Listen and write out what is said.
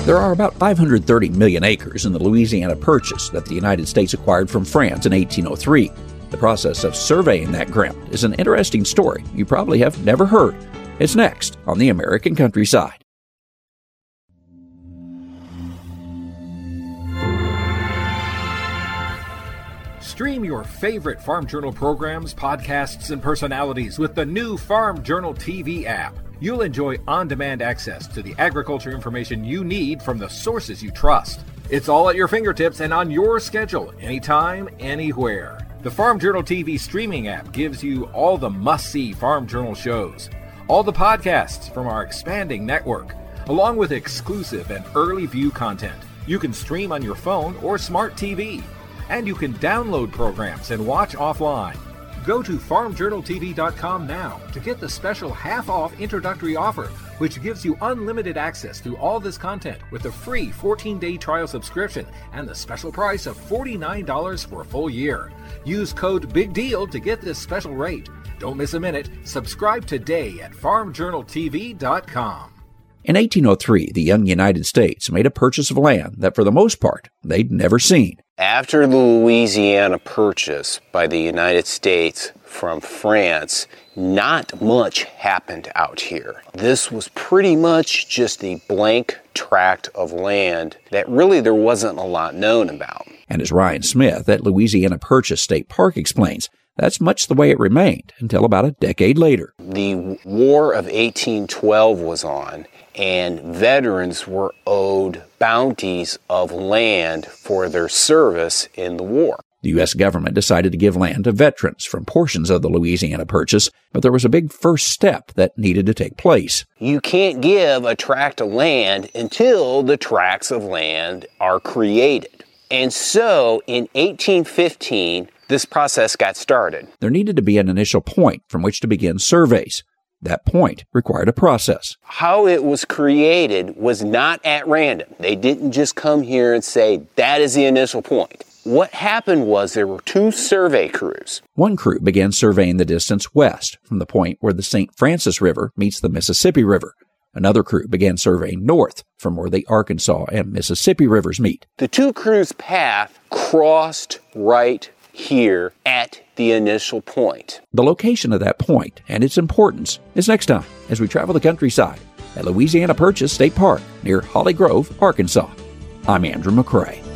There are about 530 million acres in the Louisiana Purchase that the United States acquired from France in 1803. The process of surveying that ground is an interesting story you probably have never heard. It's next on the American Countryside. Stream your favorite Farm Journal programs, podcasts, and personalities with the new Farm Journal TV app. You'll enjoy on-demand access to the agriculture information you need from the sources you trust. It's all at your fingertips and on your schedule, anytime, anywhere. The Farm Journal TV streaming app gives you all the must-see Farm Journal shows, all the podcasts from our expanding network, along with exclusive and early view content. You can stream on your phone or smart TV, and you can download programs and watch offline. Go to farmjournaltv.com now to get the special half-off introductory offer, which gives you unlimited access to all this content with a free 14-day trial subscription and the special price of $49 for a full year. Use code BIGDEAL to get this special rate. Don't miss a minute. Subscribe today at farmjournaltv.com. In 1803, the young United States made a purchase of land that, for the most part, they'd never seen. After the Louisiana Purchase by the United States from France, not much happened out here. This was pretty much just a blank tract of land that really there wasn't a lot known about. And as Ryan Smith at Louisiana Purchase State Park explains, that's much the way it remained until about a decade later. The War of 1812 was on, and veterans were owed bounties of land for their service in the war. The U.S. government decided to give land to veterans from portions of the Louisiana Purchase, but there was a big first step that needed to take place. You can't give a tract of land until the tracts of land are created. And so in 1815, this process got started. There needed to be an initial point from which to begin surveys. That point required a process. How it was created was not at random. They didn't just come here and say, that is the initial point. What happened was there were two survey crews. One crew began surveying the distance west from the point where the St. Francis River meets the Mississippi River. Another crew began surveying north from where the Arkansas and Mississippi rivers meet. The two crews' path crossed right here at the initial point. The location of that point and its importance is next time as we travel the countryside at Louisiana Purchase State Park near Holly Grove, Arkansas. I'm Andrew McCrae.